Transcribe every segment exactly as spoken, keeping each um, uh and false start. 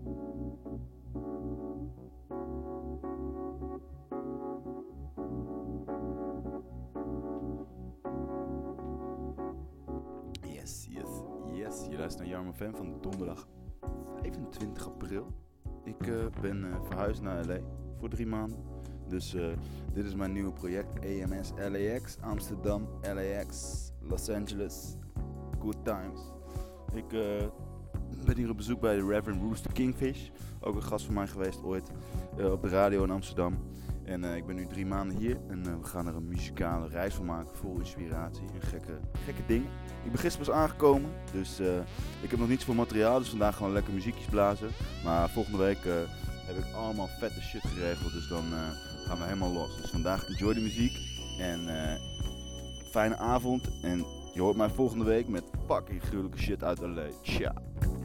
Yes, yes, yes. Je luistert naar Jarmo Fan van donderdag vijfentwintig april. Ik uh, ben uh, verhuisd naar L A voor drie maanden. Dus uh, dit is mijn nieuwe project. A M S L A X, Amsterdam, L A X, Los Angeles. Good times. Ik uh, ben hier op bezoek bij de Reverend Rooster Kingfish. Ook een gast van mij geweest ooit uh, op de radio in Amsterdam. En uh, ik ben nu drie maanden hier en uh, we gaan er een muzikale reis van maken, vol inspiratie en gekke, gekke dingen. Ik ben gisteren pas aangekomen, dus uh, ik heb nog niet zoveel materiaal, dus vandaag gewoon lekker muziekjes blazen. Maar volgende week uh, heb ik allemaal vette shit geregeld, dus dan uh, gaan we helemaal los. Dus vandaag enjoy de muziek en uh, fijne avond en je hoort mij volgende week met fucking gruwelijke shit uit L A. Ciao.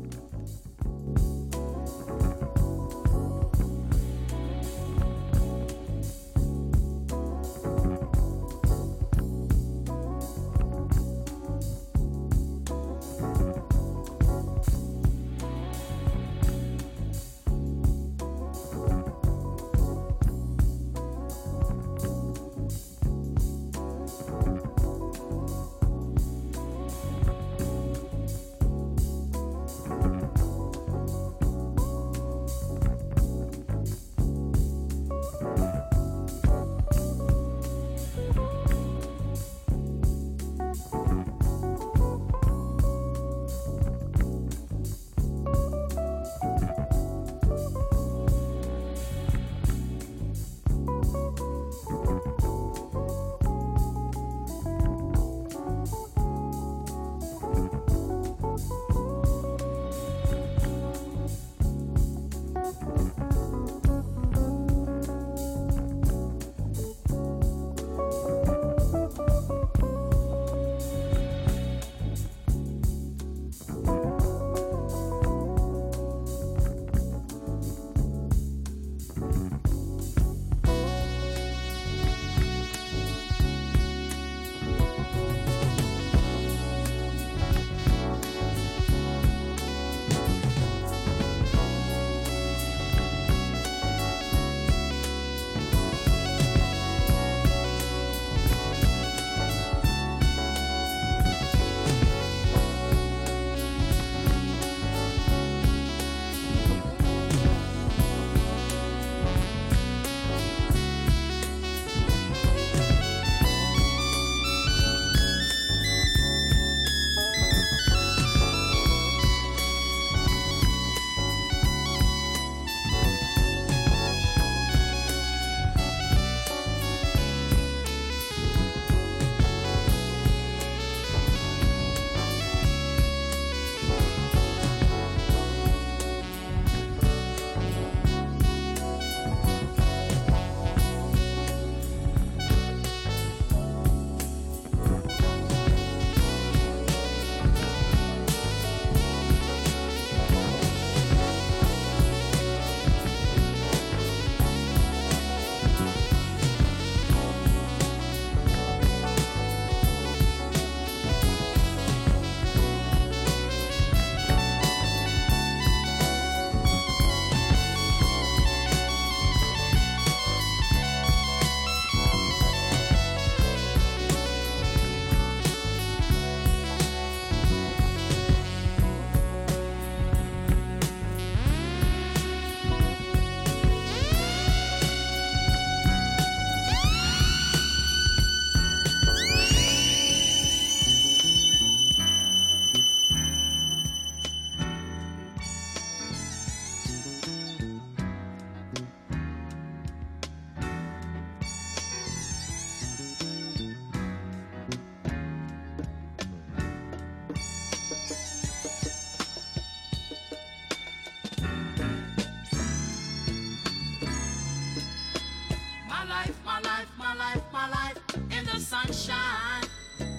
sunshine.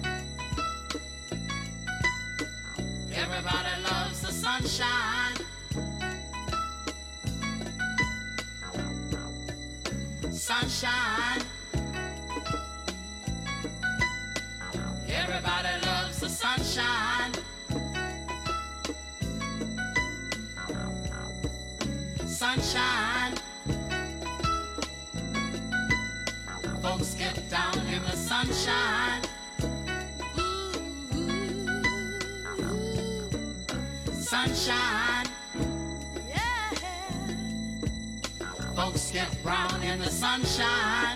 Everybody loves the sunshine. Sunshine. Everybody loves the sunshine. sunshine. Folks get down in the sunshine. Sunshine. Yeah. Folks get brown in the sunshine.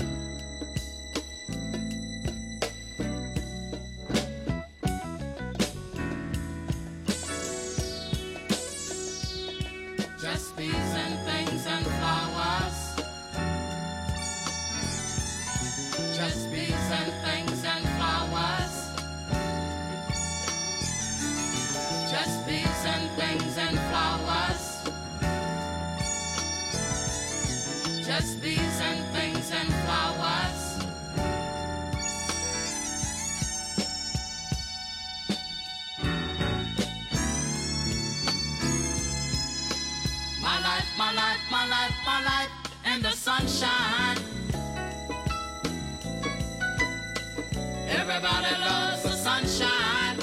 Just bees and things and flowers. Just bees and things and flowers. Just bees and things and flowers. Just bees and things and flowers. My life, my life, my life, my life in the sunshine. Everybody loves the sunshine.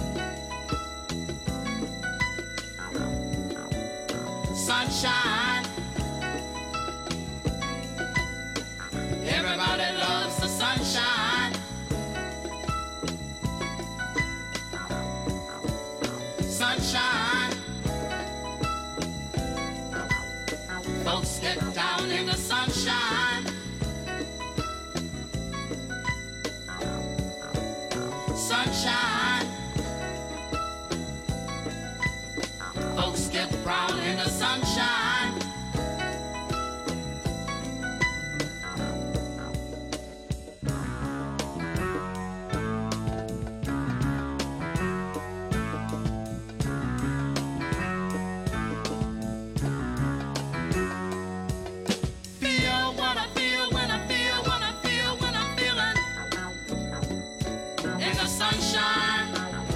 Sunshine. Everybody loves the sunshine. Sunshine. Folks get down in the sunshine. Sunshine. Folks get brown in the sunshine. Feel what I feel when I feel what I feel when I'm feeling in the sunshine.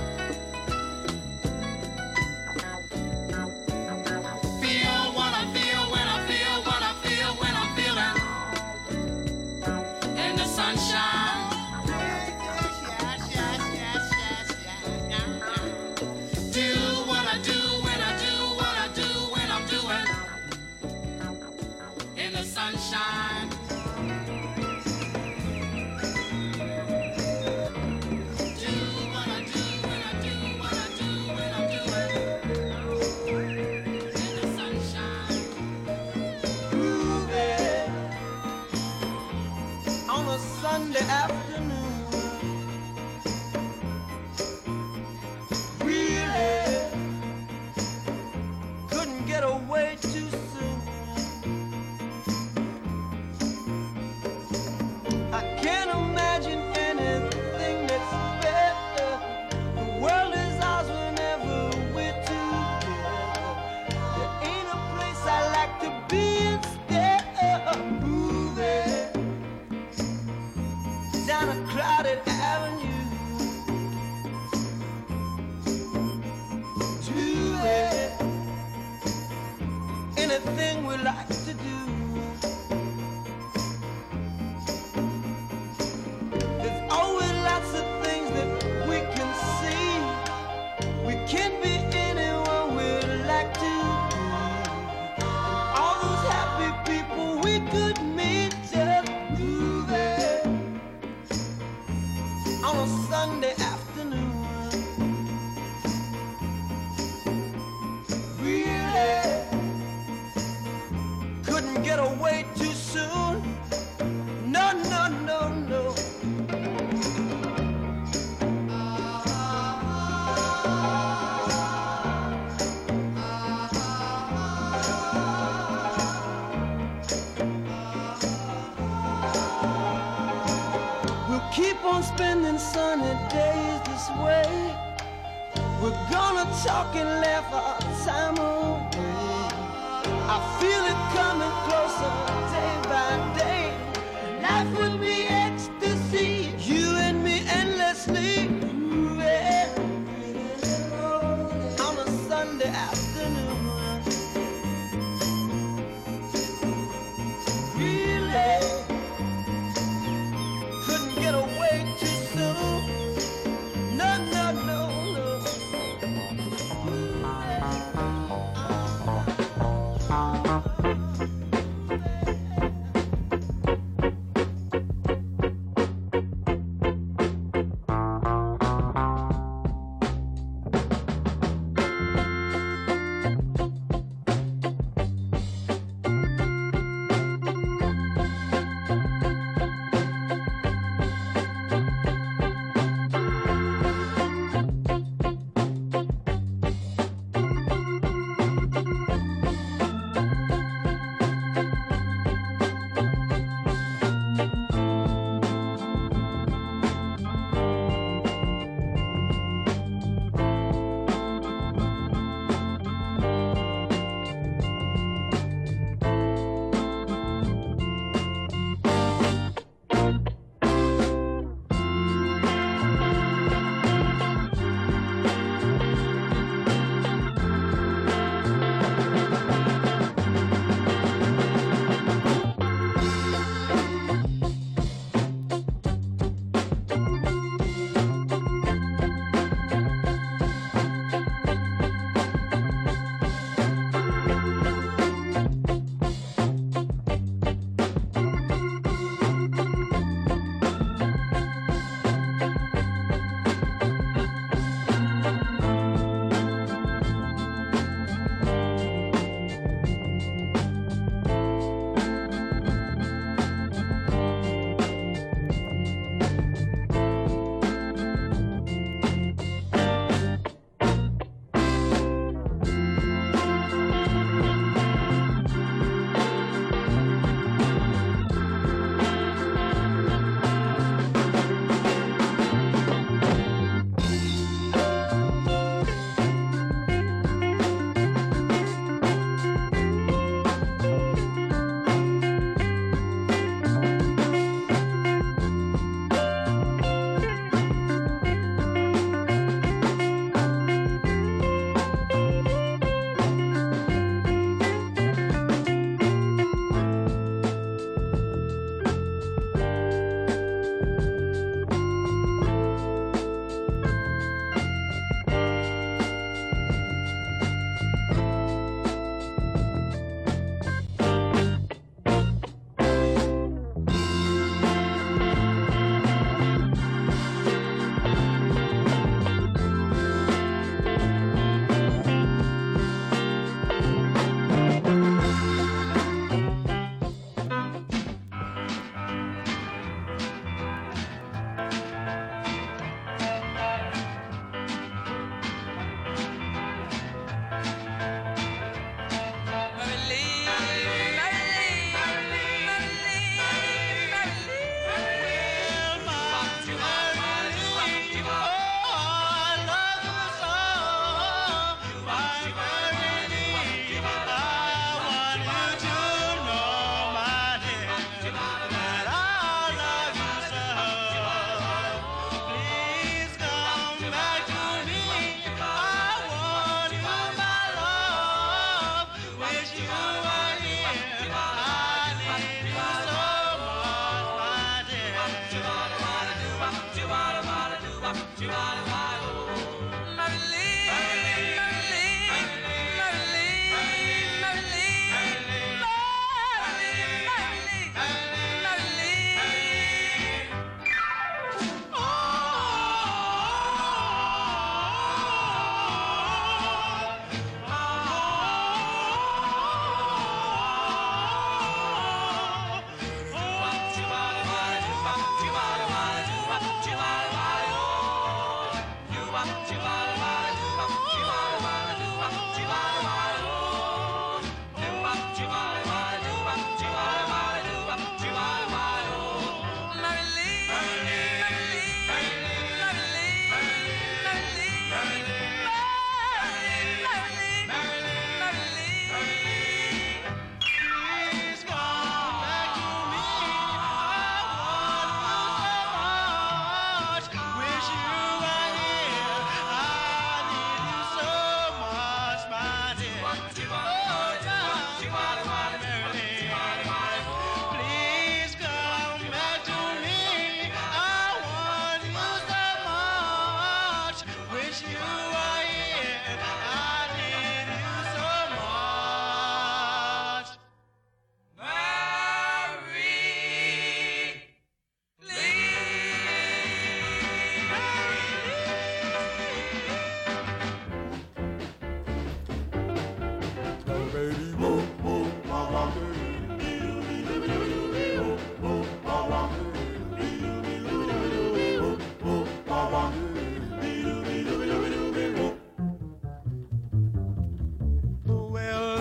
Feel what I feel when I feel what I feel when I'm feeling in the sunshine. Do what I do when I do what I do when I'm doing in the sunshine. Do what I do when I do what I do when I'm doing in the sunshine. Groovy on a Sunday afternoon. Really couldn't get away too soon. I can't imagine anything that's better. The world is ours whenever we're together. There ain't a place I like to be instead of moving down a crowded avenue. Do it, anything we like to do. There's always lots of things that we can see. We can be anyone we'd like to be. All those happy people we could meet just moving on a Sunday afternoon. Really couldn't get away too soon. No, no, no, no. We'll keep on spending sunny days this way. We're gonna talk and laugh our time away. I feel it coming closer day by day. Life will be ecstasy, you and me endlessly moving on a Sunday afternoon. Really couldn't get away too soon. No, no, no, no. Ooh, yeah.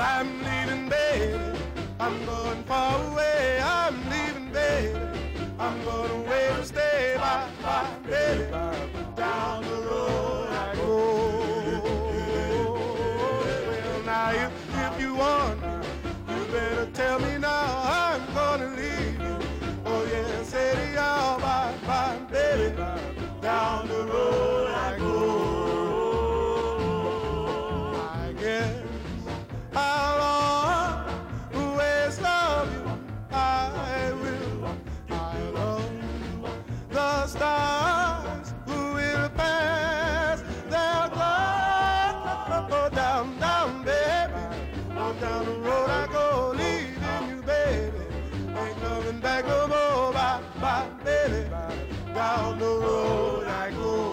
I'm leaving, baby. I'm going far away. I'm leaving, baby. I'm going away to stay. Bye, bye, baby. Down the road I go. Well, now if, if you want me, you better tell me now. I'm gonna leave you. Oh yeah, say to y'all, bye, bye, baby. Down the road I go. I guess I'll always love you. I will. I love you. The stars will pass their glow. Down, down, baby. Oh, down the road I go, leaving you, baby. Ain't coming back no more. Bye, bye, baby. Down the road I go.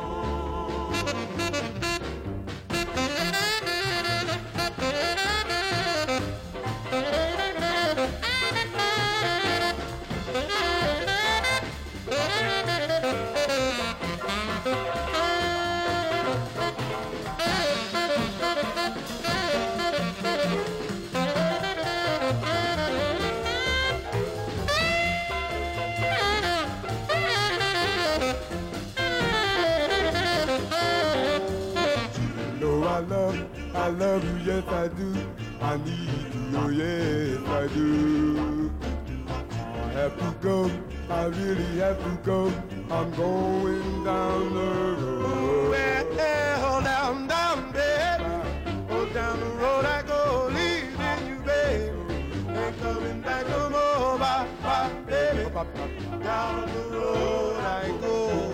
I love, I love you, yes I do. I need you, oh yes I do. I have to go, I really have to go. I'm going down the road. Well, down, down, baby. Oh, down the road I go, leaving you, baby. Ain't coming back no more, bye, bye, baby. Down the road I go.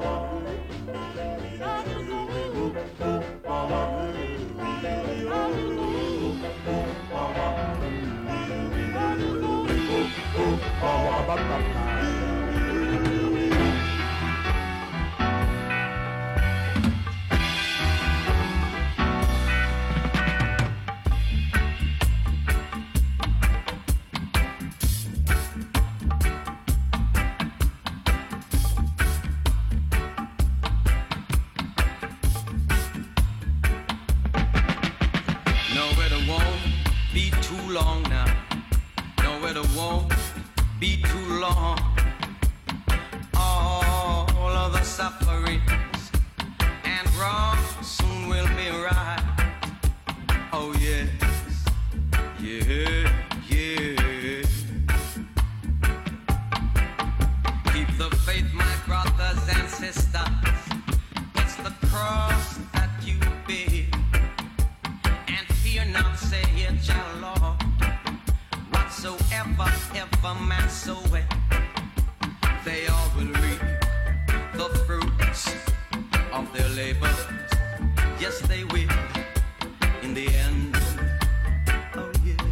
Long now, no, it won't be too long. All of the sufferings and wrongs soon will be right. Oh yes, yeah, yeah. Keep the faith, my brothers and sisters. It's the cross that you bear, and fear not, say it, your Lord. Whatsoever, ever man soweth, they all will reap the fruits of their labors. Yes, they will, in the end. Oh yeah,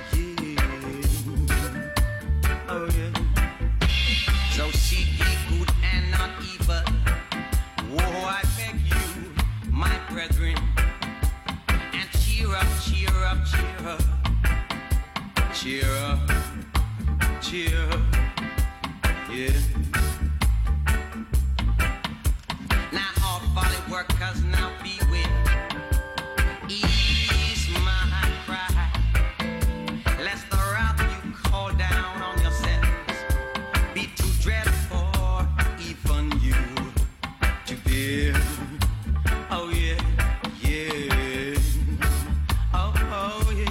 yeah. Oh yeah. So seek ye good and not evil. Whoa, I beg you, my brethren, and cheer up, cheer up, cheer up. Cheer up, cheer up, yeah. Now all folly workers now beware. Ease my cry, lest the wrath you call down on yourselves be too dreadful even you to bear. Oh yeah, yeah. Oh, oh yeah.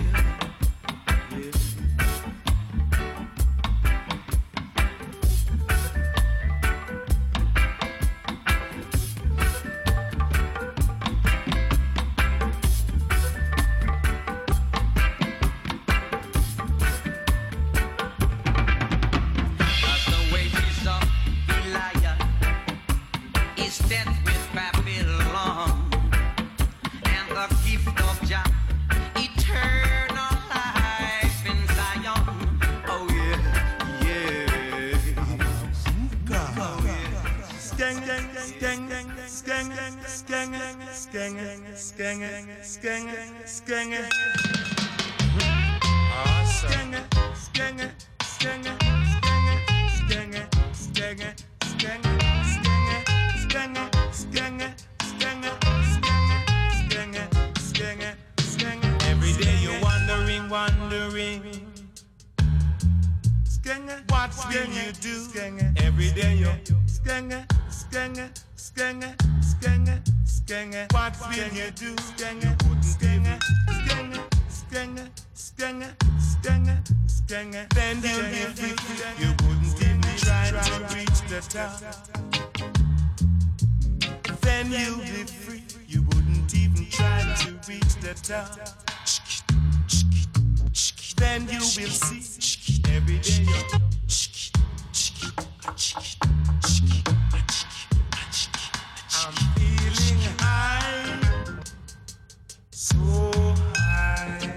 Every day you're wondering, wondering. What will you do? Every day you're skange, skange, skange, skange, skange. What will you do? You wouldn't skange, skange, skange, skange, skange, skange. Then you'll be free. You wouldn't even try to reach the top. Then you'll be free. You wouldn't even try to reach the top. Then you will see every day you're I'm feeling high, so high.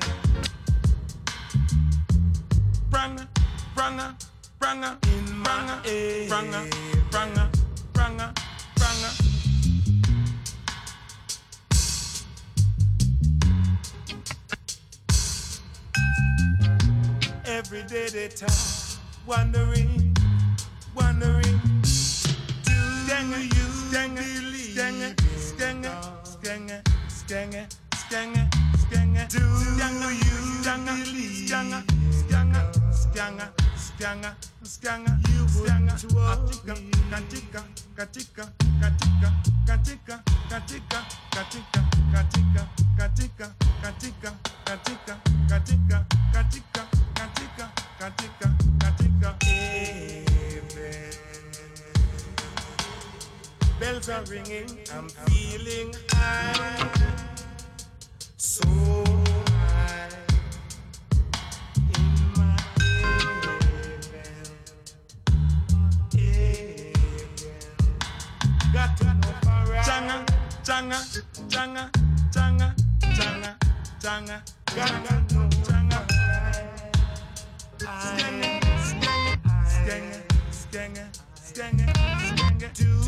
Branga, branga, branga, in my ear. Branga, branga, branga, branga. Every day they talk, wondering, wondering. Do you believe? Skanga, skanga, skanga, skanga, skanga, skanga. Do you believe? Skanga, skanga, skanga, skanga, skanga. You skanga. Katika, katika, katika, katika, katika, katika, katika, katika, katika, katika, katika, katika, katika. Katika, katika, katika, amen. Bells are ringing, I'm feeling high, so high in my amen, amen. Got to know for right. Changa, changa, changa, changa, changa, changa. Got to know changa. Skanga, skanga, skanga, skanga, skanga, do you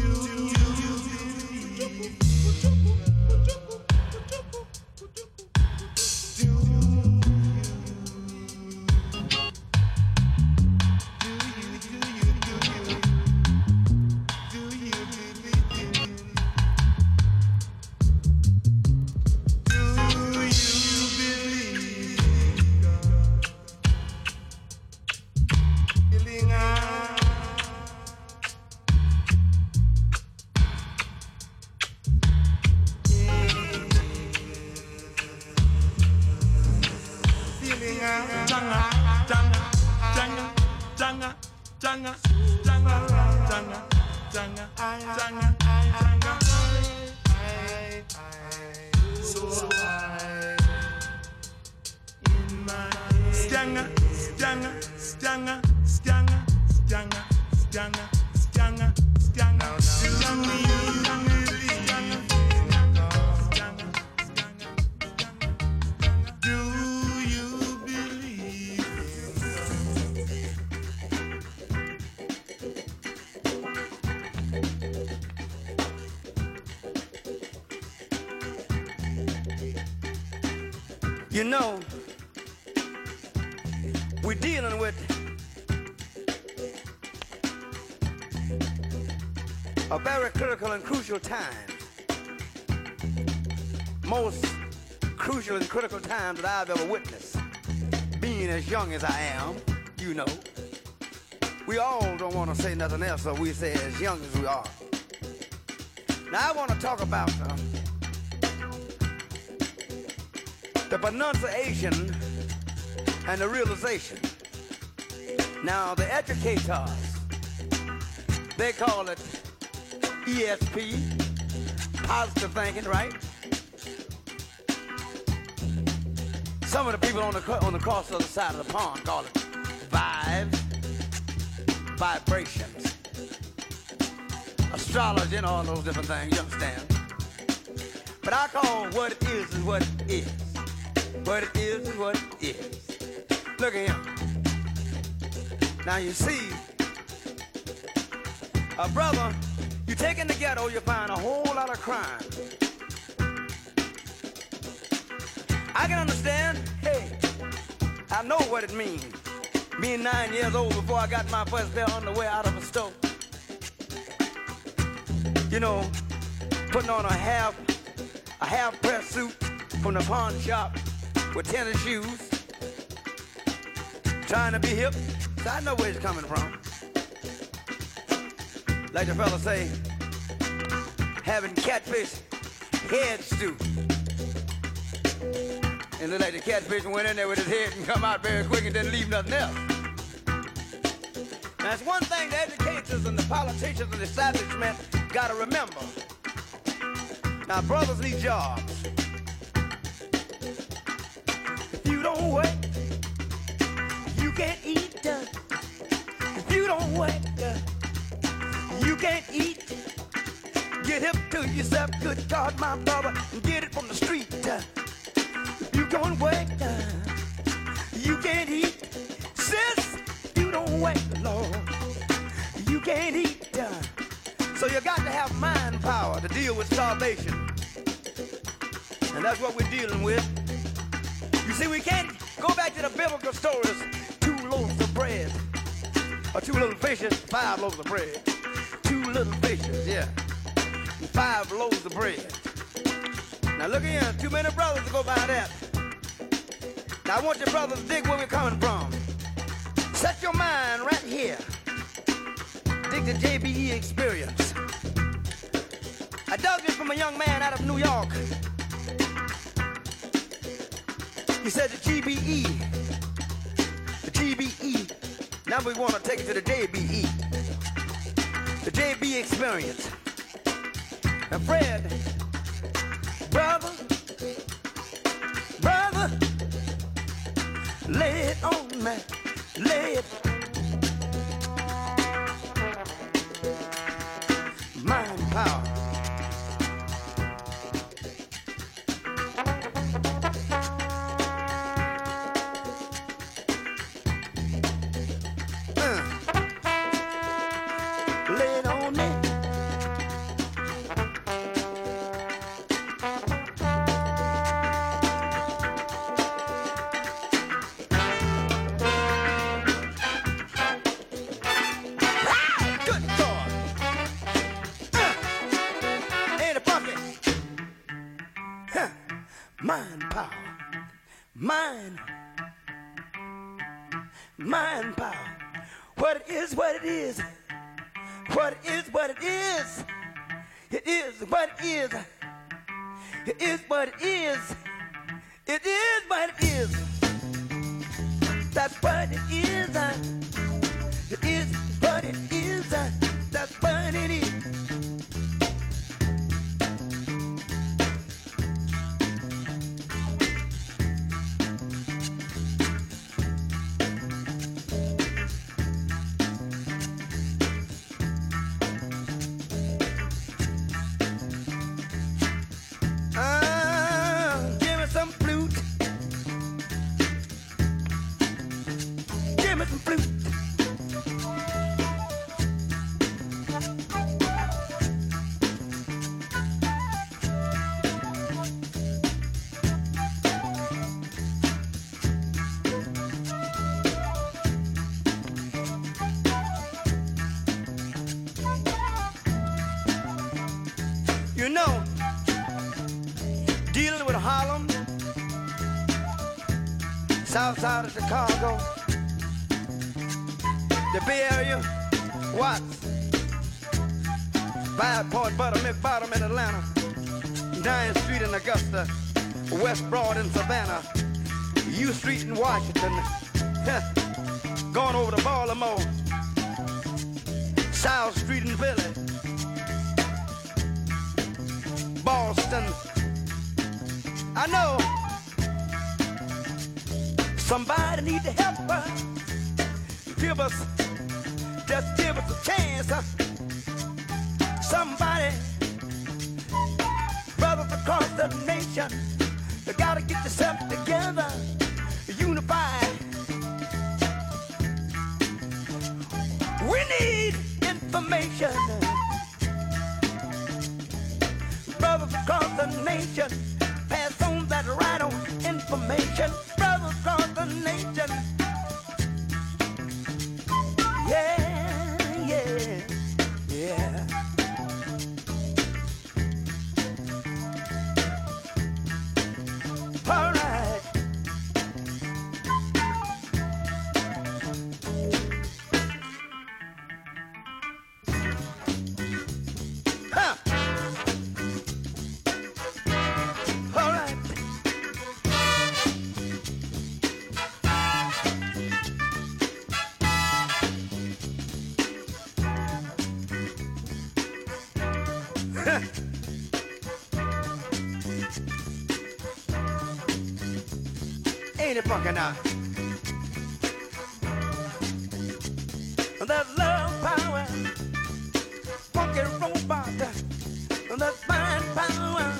You know, we're dealing with a very critical and crucial time. Most crucial and critical time that I've ever witnessed. Being as young as I am, you know, we all don't want to say nothing else, so we say as young as we are. Now I want to talk about uh, the pronunciation and the realization. Now, the educators, they call it E S P, positive thinking, right? Some of the people on the on the cross other side of the pond call it vibes, vibrations, astrology, and all those different things, you understand? But I call what it is is what it is. What it is is what it is. Look at him. Now you see, a brother, you take in the ghetto, you find a whole lot of crime. I can understand, hey, I know what it means. Being nine years old before I got my first pair of underwear out of a store. You know, putting on a half, a half press suit from the pawn shop with tennis shoes, trying to be hip. So I know where he's coming from. Like the fella say, having catfish head stew. And look like the catfish went in there with his head and come out very quick and didn't leave nothing else. Now it's one thing the educators and the politicians and the establishment gotta remember. Now brothers need jobs. If you don't work, you can't eat. Uh, if you don't work, uh, you can't eat. Get hip to yourself, good God, my brother, and get it from the street. Uh, if you don't work, uh, you can't eat. Sis, you don't work, Lord, you can't eat. Uh, so you got to have mind power to deal with starvation. And that's what we're dealing with. You see, we can't go back to the biblical stories. Two loaves of bread, or two little fishes, five loaves of bread. Two little fishes, yeah, and five loaves of bread. Now look here, too many brothers to go by that. Now I want your brothers to dig where we're coming from. Set your mind right here. Dig the J B E experience. I dug this from a young man out of New York. He said the G B E, the G B E. Now we want to take it to the J B E, the J B experience. And Fred, brother, brother, lay it on me, lay it. Mind power. Mind power. Mind. Mind power. What it is, what it is. What it is, what it is. It is what it is. It is what it is. It is what it is. That's what it is. It is what it is. That's what it is. You know, dealing with Harlem, south side of Chicago, the Bay Area, Watts, Five Point, Buttermilk Bottom in Atlanta, Ninth Street in Augusta, West Broad in Savannah, U Street in Washington, going over to Baltimore, South Street in Philly, Boston. I know somebody need to help us. Give us, just give us a chance. Huh? Somebody, brothers across the nation, you gotta get yourself together, unified. We need information. Brothers across the nation, pass on that right on information. Brothers across the nation. Yeah, yeah, yeah. All right. Ain't it funky now? That love power, funky robot, that fine power.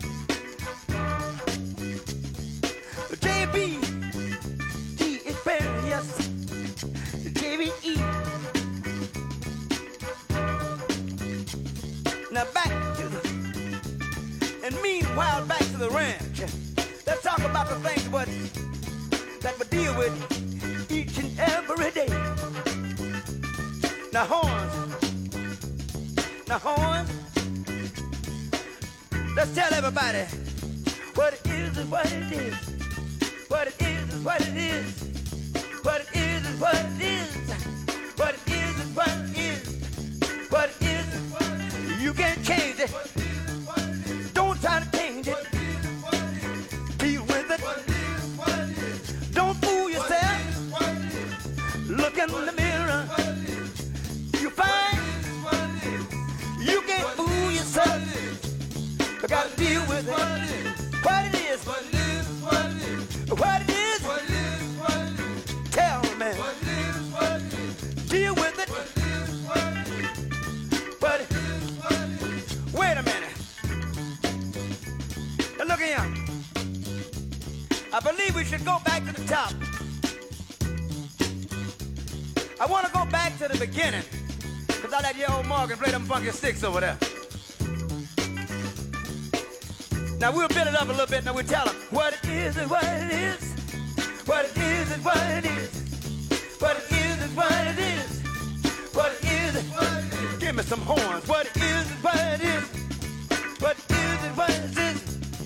J B E is better, yes. J B E. Now back to the, and meanwhile back to the ranch. Let's talk about the things what, that we deal with each and every day. Now horns, now horns, let's tell everybody what it is and what it is. What it is is what it is. What it is is what it is. What it is is what it is. What it is is what it is. You can't change it. Don't try to change it. Deal with it. Don't fool yourself. Look in the mirror. You find you can't fool yourself. You gotta deal with it. What it is. What it is. What it is. What it is. What it is. What it is. Tell me. What it is. What it is. Deal with it. What it is. What it is. What it is. What it is. Wait a minute. Now look here. I believe we should go back to the top. I want to go back to the beginning. Because I let your old Morgan play them funky sticks over there. Now we'll build it up a little bit. Now we'll tell them what it is and what it is. What it is and what it is. What it is and what it is. What it is and what it is. Give me some horns. What it is and what it is. What it is and what it is.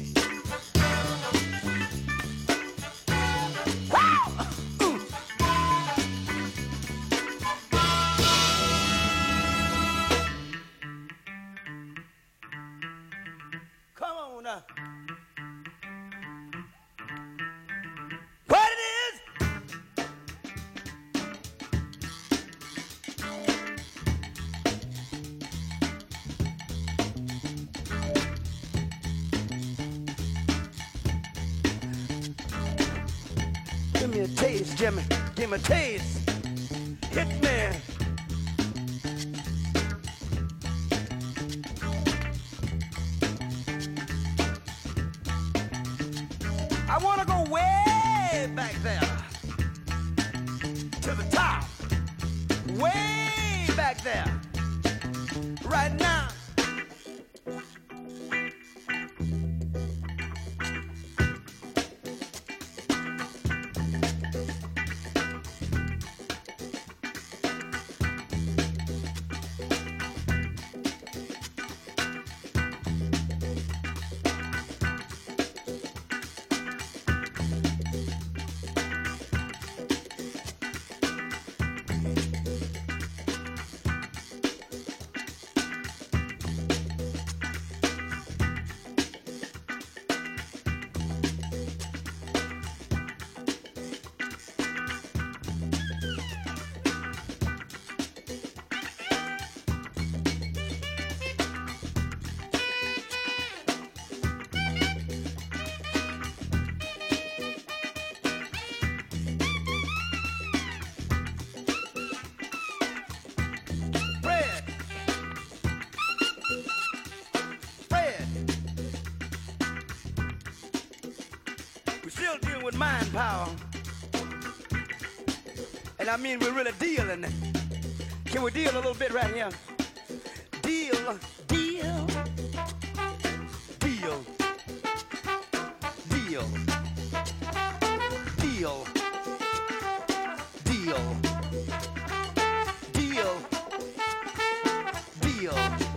What it is? Give me a taste, Jimmy. Give me a taste. Hit me. I want to go way back there to the top, way back there, right now. With mind power, and I mean we're really dealing. Can we deal a little bit right here? Deal, deal, deal, deal, deal, deal, deal, deal,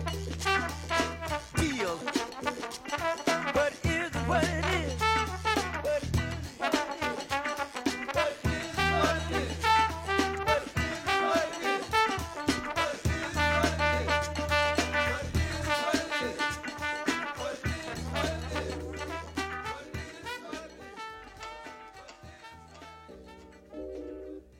deal. What is what it is?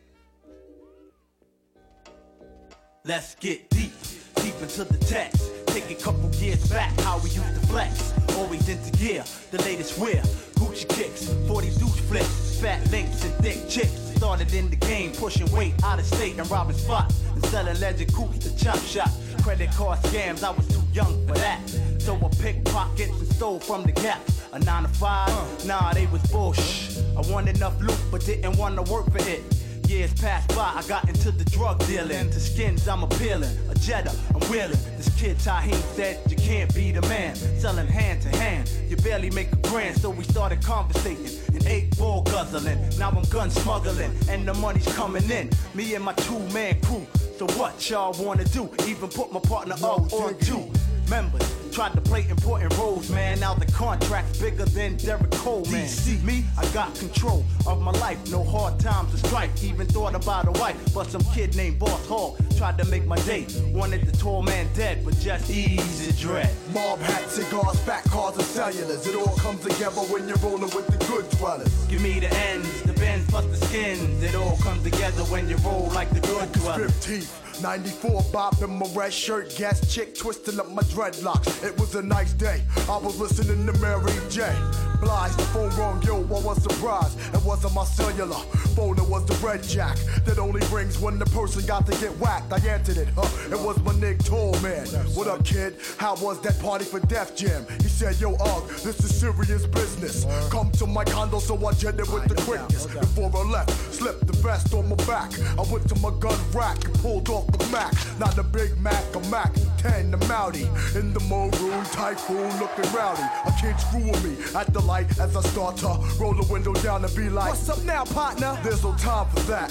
Let's get deep, deep into the text. Take a couple years back, how we used to flex. Always into gear, the latest wear. Gucci kicks, forty douche flips, fat links and thick chicks. Started in the game, pushing weight out of state and robbing spots. And selling legend coops to chop shop. Credit card scams, I was too young for that. So I picked pockets and stole from the Gap. A nine to five, uh. nah, they was bullshit. I wanted enough loot, but didn't want to work for it. Years passed by, I got into the drug dealing. To skins, I'm appealing. A Jetta, I'm wheeling. This kid Tahim said, you can't be the man. Selling hand to hand, you barely make a grand. So we started conversating and eight ball guzzling. Now I'm gun smuggling, and the money's coming in. Me and my two-man crew. So what y'all wanna do? Even put my partner no, up on two members. Tried to play important roles, man. Now the contract's bigger than Derek Coleman. D C. Me, I got control of my life. No hard times or strife. Even thought about a wife, but some kid named Boss Hall tried to make my day. Wanted the tall man dead, but just easy dread. Mob hats, cigars, fat cars, and cellulars. It all comes together when you're rolling with the good dwellers. Give me the ends, the bends plus the skins. It all comes together when you roll like the good dwellers. fifteen. ninety-four bop in my red shirt, gas chick twisting up my dreadlocks. It was a nice day, I was listening to Mary J. Blige, the phone rung, yo, I was surprised. It wasn't my cellular phone, it was the red jack that only rings when the person got to get whacked. I answered it, huh? It was my nigga Tall Man. What up, kid? How was that party for Def Jam? He said, yo, Ugg, this is serious business. Come to my condo, so I jetted with the quickness. Before I left, slipped the vest on my back. I went to my gun rack and pulled off the Mac. Not a Big Mac, a Mac ten, the Mountie. In the maroon, typhoon, looking rowdy. A kid screwing me at the light as I start to roll the window down and be like, what's up now, partner? There's no time for that.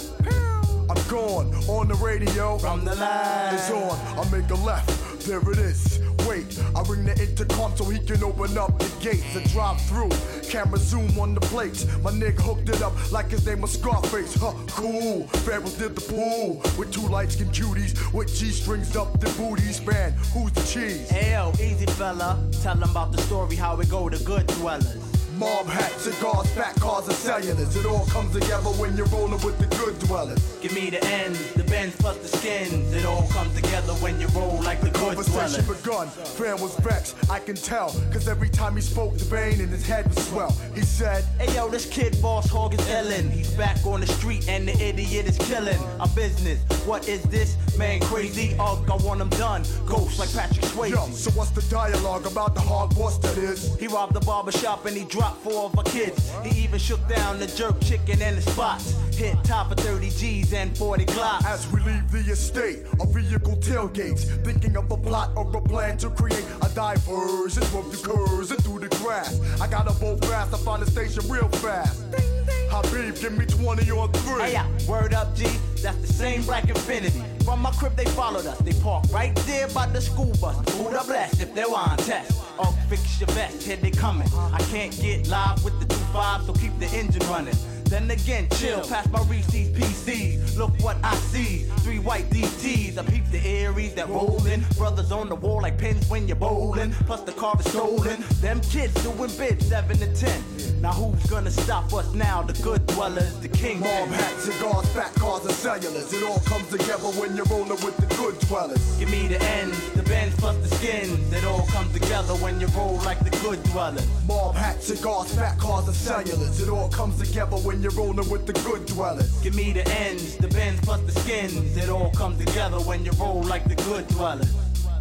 I'm gone on the radio. From the line is on. I make a left. There it is. Wait, I ring the intercom so he can open up the gates and drive through. Camera zoom on the plates. My nigga hooked it up like his name was Scarface. Huh, cool. Pharaohs did the pool with two light-skinned cuties with G-strings up the booties. Man, who's the cheese? L, easy fella. Tell them about the story, how it go to good dwellers. Mob hats, cigars, fat cars, and cellulars. It all comes together when you're rolling with the good dwellers. Give me the ends, the bends plus the skins. It all comes together when you roll like the good dwellers. Conversation begun, Fran was vexed, I can tell. Cause every time he spoke, the vein in his head was swell. He said, hey yo, this kid Boss Hog is illin'. He's back on the street and the idiot is killing. Our business, what is this? Man crazy, ugh, I want him done. Ghost like Patrick Swayze. Yo, so what's the dialogue about the hard boss that is? He robbed the barbershop and he dropped four of our kids. He even shook down the jerk chicken and the spots. Hit top of thirty G's and forty Glocks. As we leave the estate, a vehicle tailgates, thinking of a plot or a plan to create a diversion from the curves and through the grass. I gotta bolt fast, I find the station real fast. Habib, give me twenty on three. Hey, yeah, word up, G. That's the same Black Infinity. From my crib, they followed us. They parked right there by the school bus. Who'd I blast if they want test? Oh, fix your vest, here they coming. I can't get live with the two five, so keep the engine running. Then again, chill, past my Reese's P Cs. Look what I see, three white D Ts. I peep the Aries that rollin'. Brothers on the wall like pins when you're bowling. Plus the car is stolen. Them kids doing bibs, seven to ten. Now who's gonna stop us now? The good dwellers, the king. Mob hats, cigars, fat cars, and cellulars. It all comes together when you're rolling with the good dwellers. Give me the ends, the bends plus the skins. It all comes together when you roll like the good dwellers. Mob hats, cigars, fat cars, and cellulars. It all comes together when you're rolling with the good dwellers. Give me the ends, the bends plus the skins. It all comes together when you roll like the good dwellers.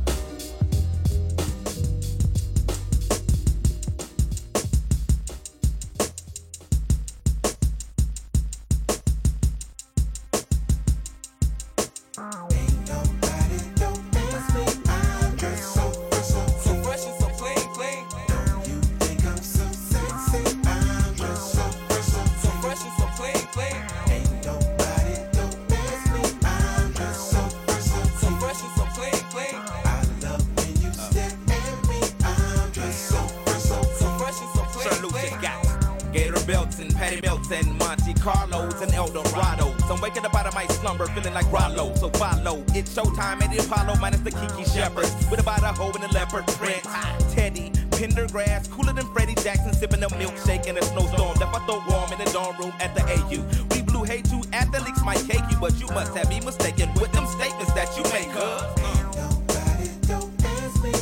Feeling like Rollo, so follow. It's showtime at the Apollo, minus the Kiki Shepherd. With about a hoe in the leopard print. Teddy, Pendergrass, cooler than Freddie Jackson, sipping a milkshake in a snowstorm. Left I throw warm in the dorm room at the A U. We blew hay too, athletes might cake you, but you must have me mistaken with them statements that you make, huh? Nobody don't ask me.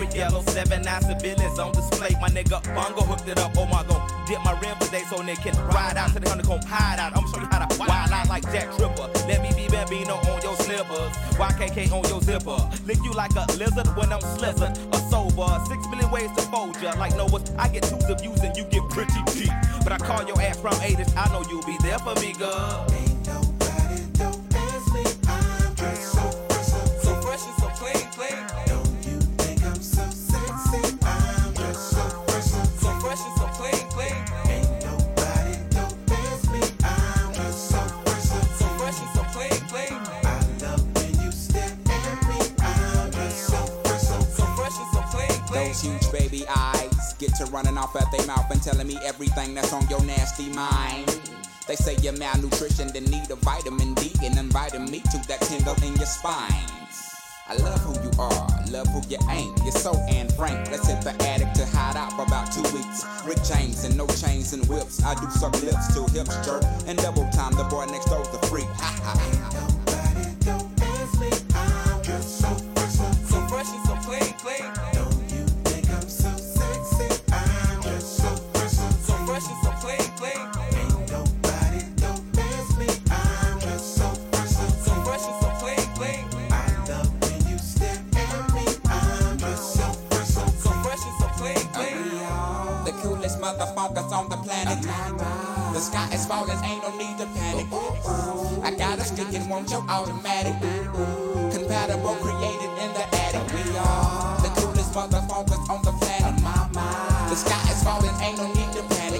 Cherry yellow, seven nine civilians on display. My nigga Bongo hooked it up. Oh my god, dip my rim today so they can ride out to the honeycomb hide out. I'ma show you how to wild out like Jack Tripper. Let me be Bambino on your slippers, Y K K on your zipper. Lick you like a lizard when I'm slizzard. A sober, six million ways to fold ya. Like Noah's, I get twos of views and you get pretty deep. But I call your ass from eighties, I know you'll be there for me, girl. Ain't nobody don't ask me, I'm just so fresh, so fresh and so clean, clean. Don't you think I'm so sexy? I'm just so fresh, so fresh and so clean, clean. Ain't nobody don't ask me, I'm just so fresh, so fresh and so clean, clean. I love when you stare at me, I'm just so fresh, so fresh and so clean, clean. Those huge baby eyes get to running off at their mouth and telling me everything that's on your nasty mind. They say you're malnutrition, then need a vitamin D, and inviting me to that tingle in your spine. I love who you are, love who you ain't. You're so Anne Frank. Let's hit the attic to hide out for about two weeks. Rick James and no chains and whips. I do suck lips till hips jerk and double time. The boy next door's the freak. Ha ha. Nobody don't ask me, I'm just so fresh, so fresh and so clean, clean. Don't you think I'm so sexy? I'm just so fresh, so fresh and so clean, clean. Ain't nobody don't ask me, I'm just so fresh, so fresh and so clean, clean. I love when you stare at me, I'm just so fresh, so fresh and so clean, clean. The coolest motherfuckers on the planet. The sky is falling, ain't no need to panic. I got a stick and want your automatic. Compatible, created in the attic. We are the coolest motherfuckers on the planet. The sky is falling, ain't no need to panic.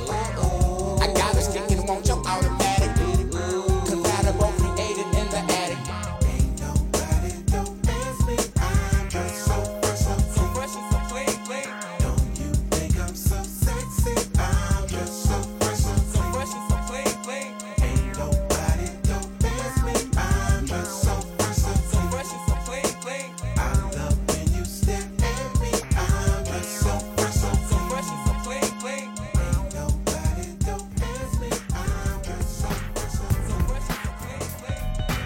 I got a stick and want your automatic. Compatible, created in the attic. Ain't nobody don't ask me, I'm just so fresh, so fresh and so clean, clean. Don't you think I'm so sexy? I'm just so fresh, so fresh and so clean, clean. Ain't nobody don't ask me, I'm just so fresh, so fresh and so clean, clean. I love when you stare at me, I'm just so fresh, so fresh and so clean, clean. Ain't nobody don't ask me, I'm just so fresh, so fresh and so clean, clean.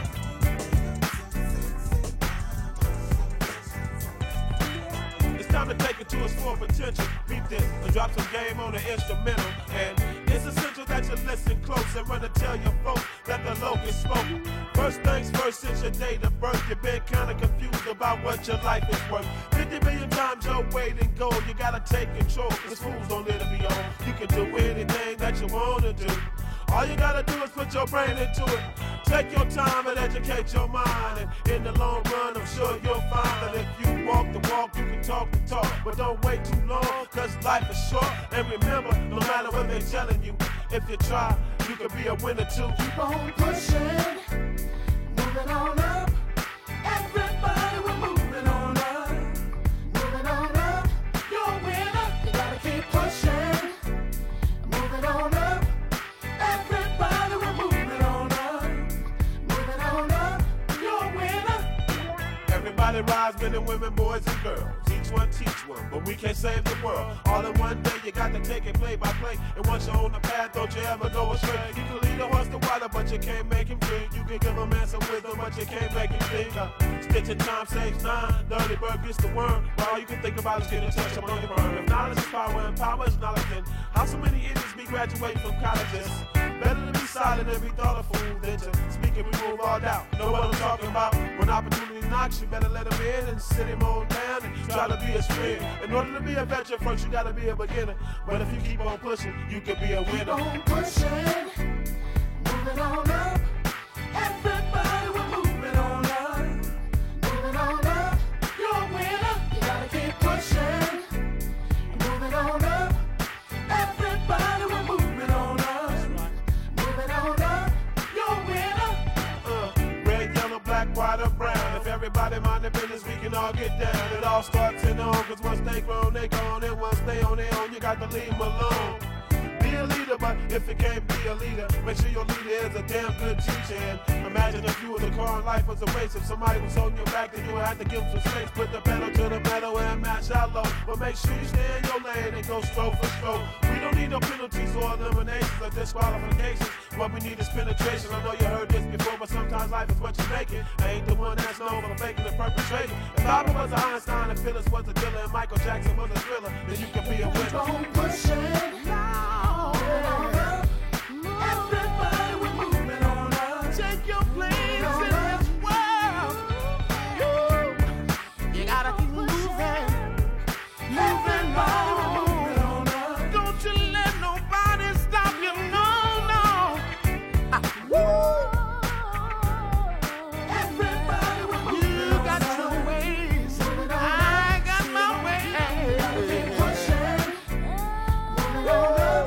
It's time to take it to its full potential. Beat this and drop some game on the instrumental. And it's essential that you listen close and run to tell your folks that the locust spoken. First things first, since your date of birth, you've been kinda confused about what your life is worth. fifty million times your weight in gold, you gotta take control, cause fools don't let it be on. You can do anything that you wanna do. All you gotta do is put your brain into it. Take your time and educate your mind. And in the long run, I'm sure you'll find that if you walk the walk, you can talk the talk. But don't wait too long, cause life is short. And remember, no matter what they're telling you, if you try, you can be a winner too. Keep on pushing, moving on up. Everybody, we're moving on up. Moving on up, you're a winner. You gotta keep pushing, moving on up. Everybody, we're moving on up. Moving on up, you're a winner. Everybody rise, men and women, boys and girls. Each one teach one, but we can't save the world. All in one day, you got to take it play by play. And once you're on the path, don't you ever go astray. You can lead a horse to water, but you can't make him drink. You can give a man some wisdom, but you can't make him think. Uh, stitching time saves nine. The early bird gets the worm. But all you can think about is getting touched up on your burn. If knowledge is power and power is knowledge, then how so many idiots be graduating from colleges? Better to be silent and be thought a fool than to speak and remove all doubt. Know what I'm talking about? When opportunity knocks, you better let him in and sit him on down and try to be his friend. In order to be a veteran first, you gotta be a beginner. But if you keep on pushing, you can be a winner. Keep on pushing, moving on up. Everybody, we're moving on up. Moving on up, you're a winner. You gotta keep pushing, moving on up. Everybody, we're moving on up. Moving on up, you're a winner. Uh, red, yellow, black, white, or brown. If everybody mind their business, we can all get down. It all starts in the home, cause once they grown, they gone. And once they on their own, you got to leave them alone. Being a leader, but if you can't be a leader, make sure your leader is a damn good teacher. And imagine if you was a car and life was a race. If somebody was holding your back, then you would have to give them some space. Put the pedal to the metal and match out low. But make sure you stay in your lane and go stroke for stroke. We don't need no penalties or eliminations or disqualifications. What we need is penetration. I know you heard this before, but sometimes life is what you make it. I ain't the one that's known for faking and perpetrating. If Bobby was an Einstein and Phyllis was a dealer and Michael Jackson was a thriller, then you can be a winner. Don't push it now. Everybody, we're moving on up. Take your place in this world. You, you gotta keep moving, moving on. Don't you let nobody stop you, no, no. Ah, woo. Everybody, we're moving on. You got your ways, I got my ways. Keep pushing, moving on up.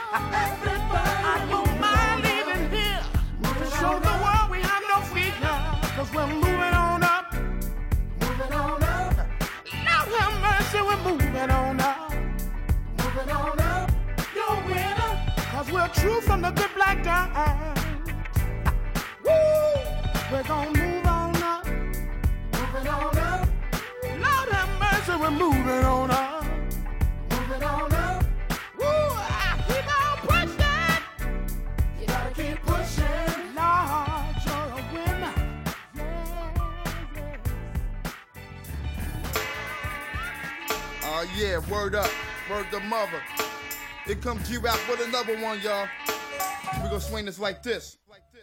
I don't mind leaving here to show the world we have no fear, cause we're moving on up, moving on up. Lord have mercy, we're moving on up, moving on up. You're a winner, cause we're true from the good black guy. Woo! We're gonna move on up, moving on up. Lord have mercy, we're moving on up, moving on up. Woo! I keep on pushing. You gotta keep pushing. Lord, you're a winner. Oh yeah, word up, word the mother. Here comes G-Rap with another one, y'all. We gonna swing this like this.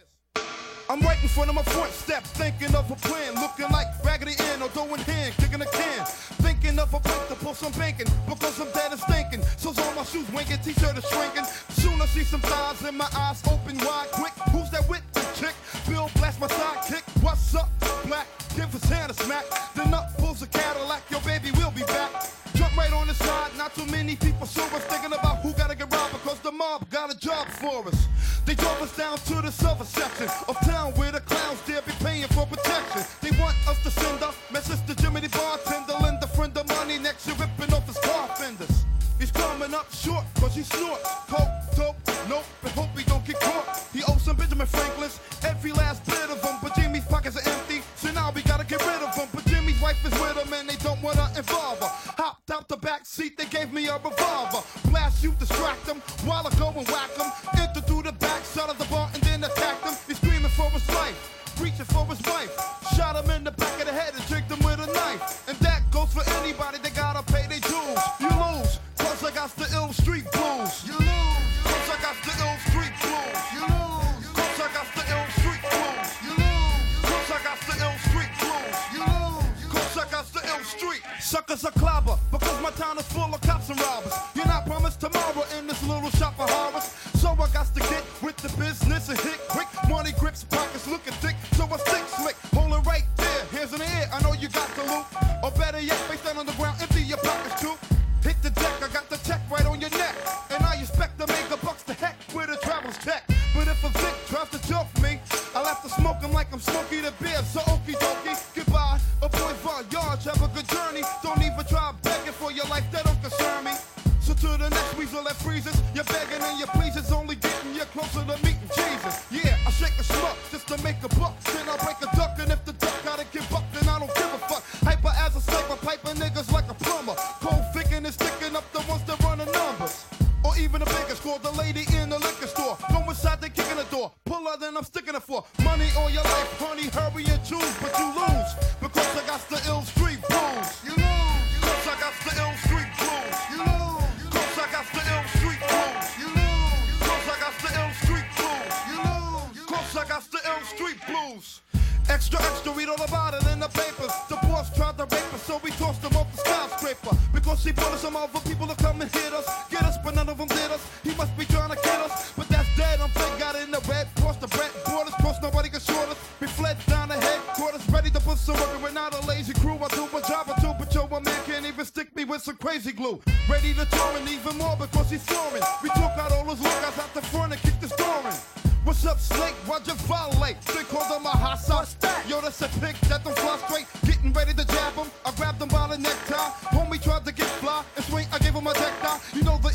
I'm right in front of my front step, thinking of a plan, looking like Raggedy Ann or doing hand, kicking a can. Thinking of a break to pull some banking, because I'm dead and stinking. So's all my shoes winking, t-shirt is shrinking. Soon I see some thighs and my eyes open wide quick. Who's that with the chick? Bill blast my sidekick. What's up, black? Give his hand a smack. Then up pulls a Cadillac, your baby will be back. Jump right on the side, not too many people saw us thinking about who gotta get robbed because the mob got a job for us. They drove us down to the southern section of town where the clowns dare be paying for protection. They want us to send a message to Jimmy the bartender, lend a friend of money next year ripping off his car fenders. He's coming up short cause he snorts coke, dope, nope, and hope he don't get caught. He owes some Benjamin Franklin's, every last bit of them, but Jimmy's pockets are empty, so now we gotta get rid of them. But Jimmy's wife is with him and they don't wanna involve her. Hopped out the back seat, they gave me a revolver. Blast you, distract them, while I go and whack them. Enter through the back side of the bar and then attack them. He's screaming for his life, reaching for his wife. Shot him in the back of the head and tricked him with a knife. And that goes for anybody, they gotta pay their dues. You lose, cause I got the ill street blues. You lose, cause I got the ill street blues. You lose, cause I got the ill street blues. You lose, cause I got the ill street blues. You lose, cause I got the ill street. Suckers are clobber, because my town is full of cops and robbers. You're not promised tomorrow in this little shop of horrors. So I got to get with the business and hit quick. Money grips, pockets looking thick, so I stick slick. Hold it right there, hands in the air, I know you got the loot. Or better yet, face down on the ground, empty your pockets too. Hit the deck, I got the tech right on your neck. And I expect to make a bucks to heck with a travel's tech. But if a Vic tries to joke me, I'll have to smoke him like I'm Smokey the Bear. So okie dokie, goodbye. Avoid voyage, have a good journey. Don't even try begging for your life, that don't concern me. So to the next weasel that freezes, you're begging and your pleases, only getting you closer to meeting Jesus. Yeah, I shake a schmuck just to make a buck. Then I break a duck, and if the duck gotta give up, then I don't give a fuck. Hyper as a sniper, piping niggas like a plumber. Cold thinking and sticking up the ones that run the numbers. Or even the biggest called the lady in the liquor store. Go inside, they kicking the door. Pull her, then I'm sticking it for money all your life, honey. Hurry and choose, but you lose because I got the ill street blues. You lose, cause I got the ill street blues. You lose, cause I got the ill street blues. You lose, cause I got the ill street blues. You lose, cause I got the ill street blues. Extra, extra, read all about it in the papers. The boss tried to rape us, so we tossed him off the skyscraper. Because he brought us some other people to come and hit us. Get us, but none of them did us. He must be trying to kill us, but that's dead. I'm fake, got in the red, crossed the red borders, crossed nobody can short us. We fled down the headquarters, ready to put some work. We're not a lazy crew, I do a job or two, but yo, my man can't even stick me with some crazy glue. Ready to tour and even more because he's foreign. We took out all his workouts out the front and kicked his door in. What's up, Snake? Why'd you violate? They called him a hot sauce. Yo, that's a pick that don't fly straight. Getting ready to jab him. I grabbed him by the necktie. Homie tried to get fly and swing. I gave him a deck die. You know the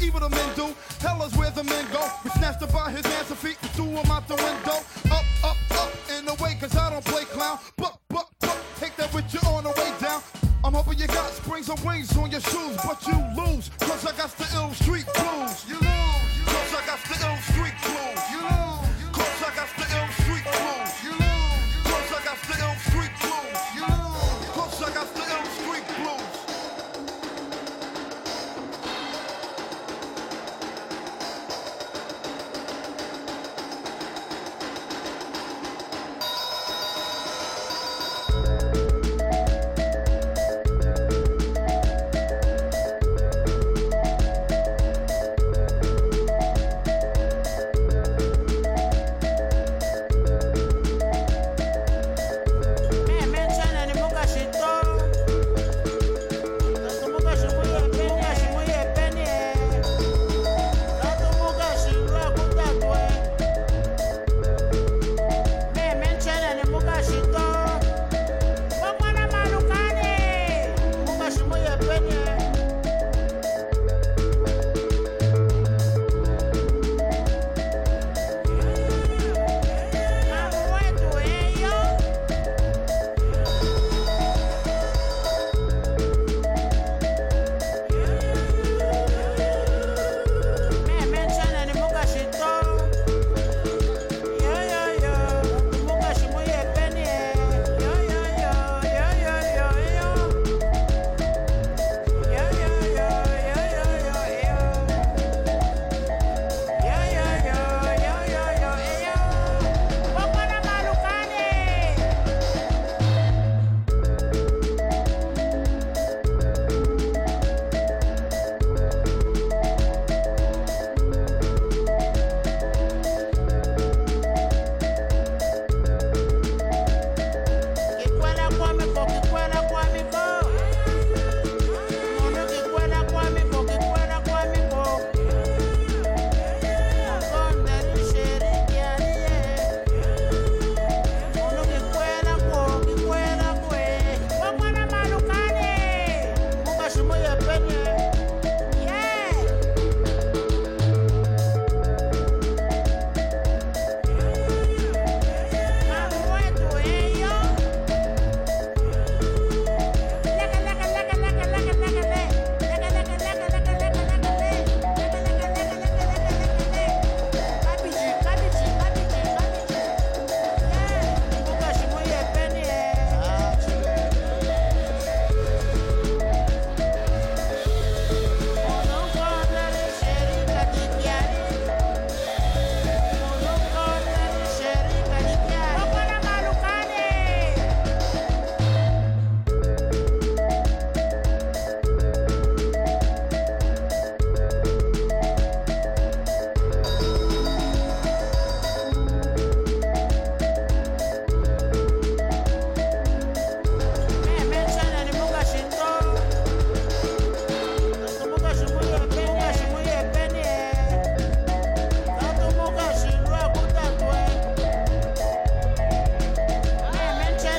evil the men do. Hell is where the men go. We snatched her by his hands and feet and threw him out the window. Up, up, up, in the way, cause I don't play clown. But, but, but, take that with you on the way down. I'm hoping you got springs and wings on your shoes, but you lose, cause I got the ill street blues. You lose, cause I got the ill street blues. You lose, cause I got the ill street blues. You lose, cause I got the ill street blues. You lose, cause I got the ill street blues.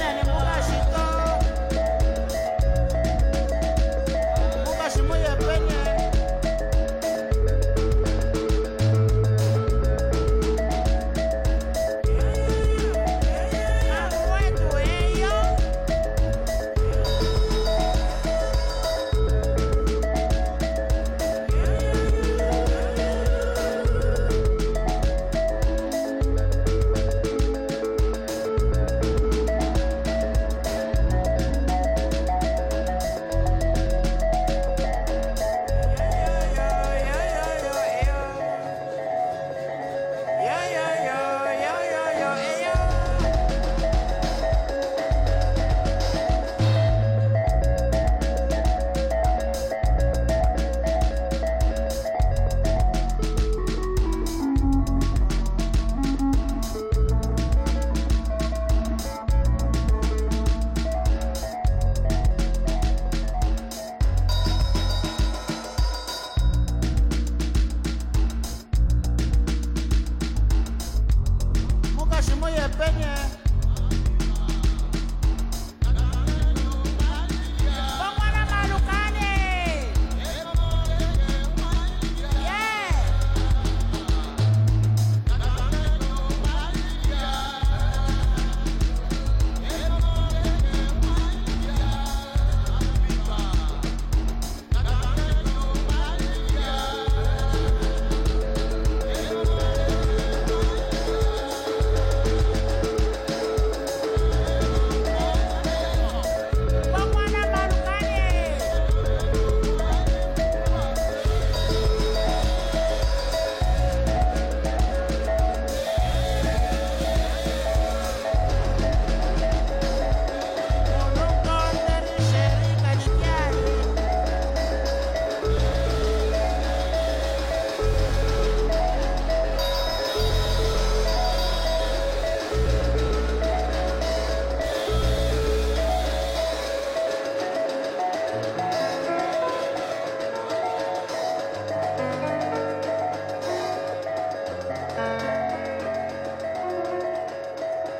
Muy